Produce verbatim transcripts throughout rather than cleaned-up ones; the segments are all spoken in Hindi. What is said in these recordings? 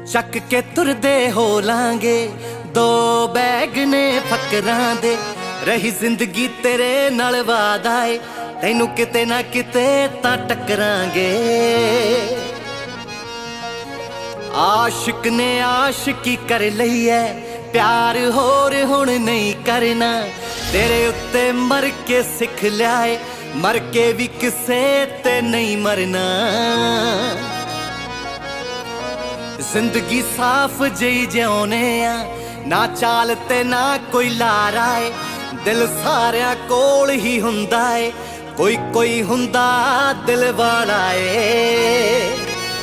ਚੱਕ ਕੇ ਤੁਰਦੇ ਹੋ ਲਾਂਗੇ ਦੋ ਬੈਗ ਨੇ ਫਕਰਾਂ ਦੇ। ਰਹੀ ਜ਼ਿੰਦਗੀ ਤੇਰੇ ਨਾਲ ਵਾਦਾ ਏ, ਤੈਨੂੰ ਕਿਤੇ ਨਾ ਕਿਤੇ ਤਾਂ ਟੱਕਰਾਂਗੇ। ਆਸ਼ਿਕ ਨੇ ਆਸ਼ਿਕੀ ਕਰ ਲਈ ਐ, प्यार होर हुण नहीं करना। तेरे उत्ते मर के सिख लिया है, मर के भी किसे ते नहीं मरना। जिंदगी साफ जई जिउने आ, ना चाल ते ना कोई लारा है। दिल सारिया कोल ही हुंदा है, कोई कोई हुंदा दिल वाला है।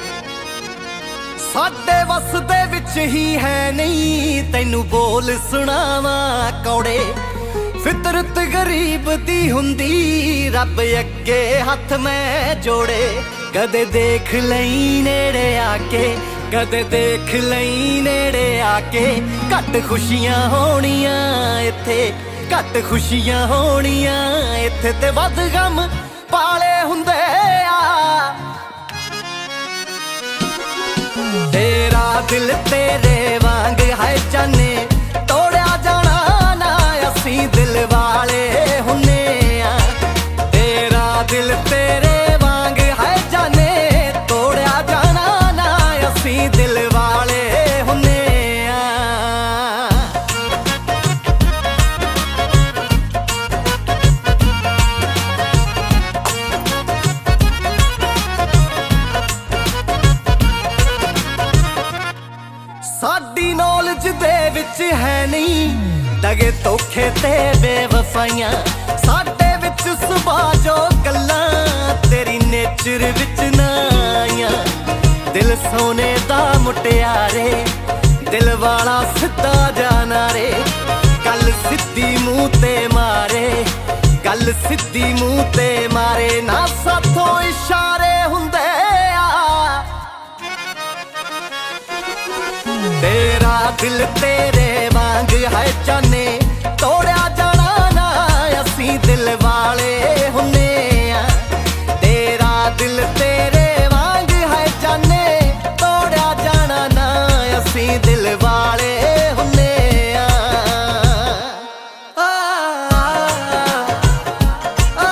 साडे वस दे विच ही है नहीं, तैनू बोल सुनावा कौड़े। फितरत गरीब दी हुंदी, रब अगे हथ मैं जोड़े। कदे देख लई नेड़े आके, कदे देख लई नेड़े आके। घट खुशियां होनियां इत्थे, घट खुशियां होनियां इत्थे ते वध गम पाले हुंदे आ। तेरा दिल तेरे वांग है जाने, तोड़िया जाना ना असी दिल वाले हुन्ने आ। तेरा दिल तेरे वांग है जाने, तोड़िया जाना ना असी दिल वाले हुन्ने आ। साडी नॉलेज दे विच है नहीं, दगे धोखे ते बेवफाइयां। साडे विच सुभाऽ जो गल्लां, तेरी नेचर विच ना आईयां। दिल सोने दा मुटियारे, दिल वाला सिद्धा जाना रे। गल सिद्धी मूंह ते मारे, गल सिद्धी मूंह ते मारे। ना साथों इशारे हुंदे आ। तेरा दिल तेरे वांग है जाने, तोड़िया जाना ना असी दिल वाले हुन्ने आ। तेरा दिल तेरे वांग है जाने, तोड़िया जाना ना असी दिल वाले हुन्ने आ। आ, आ,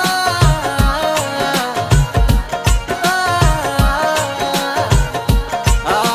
आ, आ,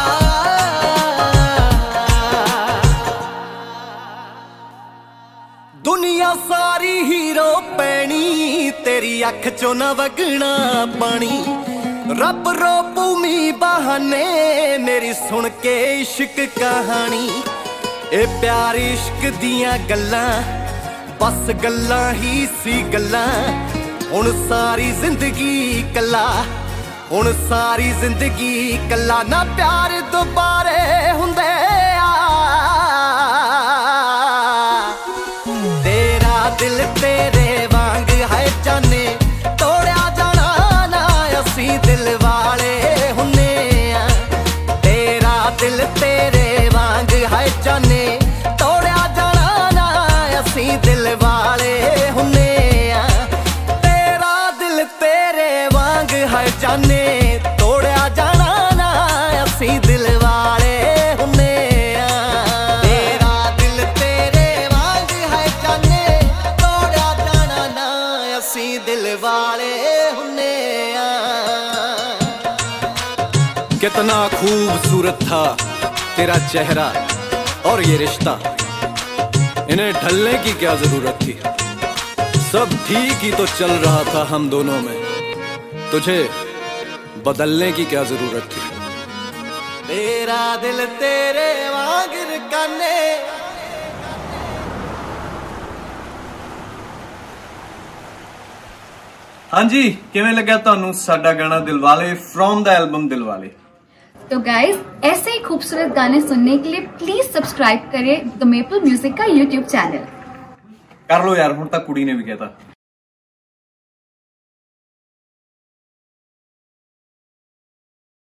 दुनिया सारी हीरो पैनी, तेरी अख चो न वगना पानी। रब रोपू मी बहाने, मेरी सुन के इश्क कहानी। ए प्यार इश्क दियां गल्लां, बस गल्लां ही सी गल्लां। हुण सारी जिंदगी कला, हुण सारी जिंदगी कला। ना प्यार दोबारे हुंदे आ। दिल तेरे वांग है जाने, तोड़िया जाना ना असी दिल वाले हुन्ने आ। तेरा दिल तेरे वांग है जाने, तोड़िया जाना ना असी दिल वाले हुन्ने आ। तेरा दिल तेरे वांग है जाने, तोड़िया जाना ना असी दिल वाले हुन्ने आ। तेरा दिल तेरे वांग है जाने, असी दिल वाले हुन्ने आ। कितना खूबसूरत था तेरा चेहरा और ये रिश्ता, इन्हें ढलने की क्या जरूरत थी। सब ठीक ही तो चल रहा था हम दोनों में, तुझे बदलने की क्या जरूरत थी। तेरा दिल तेरे वांग रकाने। हाँ जी, किवें लग्या तुहानू साडा गाना Dilwale from the album Dilwale. तो गाइज, ऐसे ही खूबसूरत गाने सुनने के लिए प्लीज सब्सक्राइब करें द मेपल म्यूजिक का यूट्यूब चैनल। कर लो यार, हुण तक कुड़ी ने भी कहता।